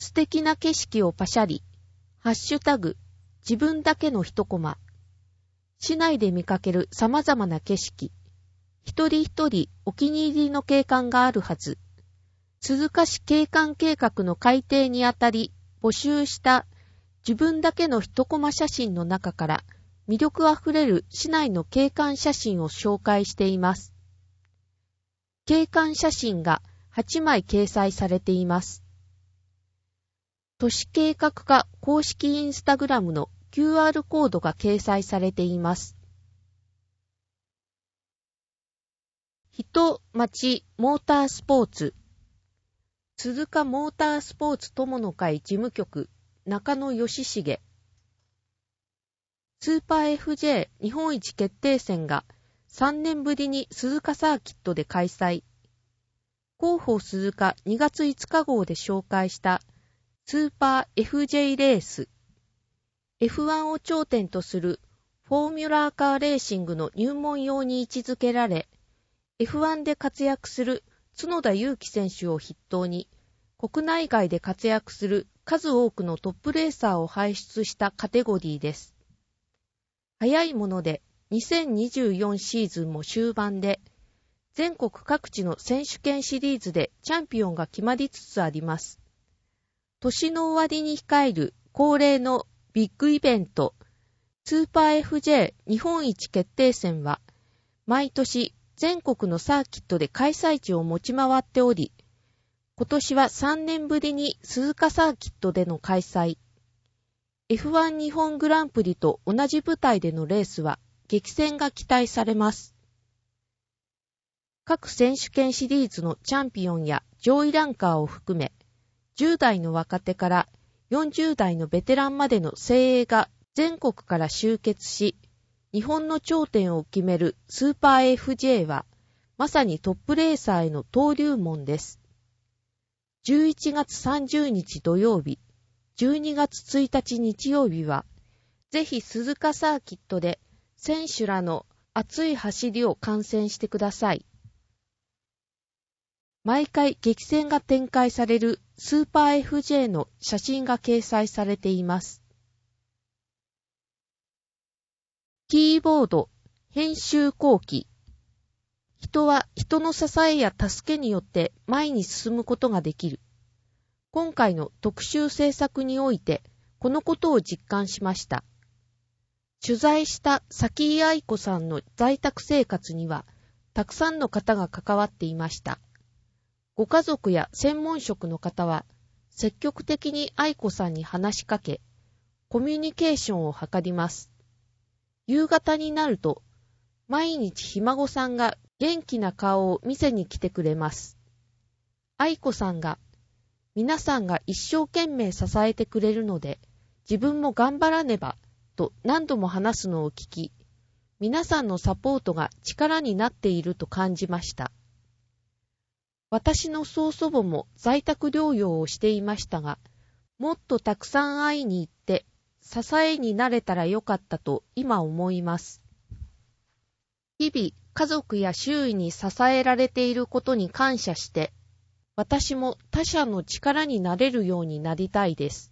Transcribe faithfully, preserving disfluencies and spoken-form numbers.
素敵な景色をパシャリ、ハッシュタグ、自分だけの一コマ。市内で見かける様々な景色。一人一人お気に入りの景観があるはず。鈴鹿市景観計画の改定にあたり募集した自分だけの一コマ写真の中から魅力あふれる市内の景観写真を紹介しています。景観写真がはちまい掲載されています。都市計画課公式インスタグラムの キューアール コードが掲載されています。人、町、モータースポーツ。鈴鹿モータースポーツ友の会事務局、中野義重。スーパー エフジェー 日本一決定戦がさんねんぶりに鈴鹿サーキットで開催。広報鈴鹿にがついつか号で紹介したスーパー エフジェー レース。エフワン を頂点とするフォーミュラーカーレーシングの入門用に位置づけられ、エフワン で活躍する角田裕樹選手を筆頭に、国内外で活躍する数多くのトップレーサーを輩出したカテゴリーです。早いものでにせんにじゅうよんシーズンも終盤で、全国各地の選手権シリーズでチャンピオンが決まりつつあります。年の終わりに控える恒例のビッグイベント、スーパー エフジェー 日本一決定戦は、毎年全国のサーキットで開催地を持ち回っており、今年はさんねんぶりに鈴鹿サーキットでの開催。エフワン 日本グランプリと同じ舞台でのレースは激戦が期待されます。各選手権シリーズのチャンピオンや上位ランカーを含め、じゅう代の若手からよんじゅう代のベテランまでの精鋭が全国から集結し、日本の頂点を決めるスーパー エフジェー は、まさにトップレーサーへの登竜門です。じゅういちがつさんじゅうにち土曜日、じゅうにがつついたち日曜日は、ぜひ鈴鹿サーキットで選手らの熱い走りを観戦してください。毎回激戦が展開されるスーパー エフジェー の写真が掲載されています。キーボード、編集後期。人は人の支えや助けによって前に進むことができる。今回の特集制作において、このことを実感しました。取材した崎井愛子さんの在宅生活には、たくさんの方が関わっていました。ご家族や専門職の方は、積極的に愛子さんに話しかけ、コミュニケーションを図ります。夕方になると、毎日ひ孫さんが元気な顔を見せに来てくれます。愛子さんが、皆さんが一生懸命支えてくれるので、自分も頑張らねば、と何度も話すのを聞き、皆さんのサポートが力になっていると感じました。私の曽祖母も在宅療養をしていましたが、もっとたくさん会いに行って、支えになれたらよかったと今思います。日々、家族や周囲に支えられていることに感謝して、私も他者の力になれるようになりたいです。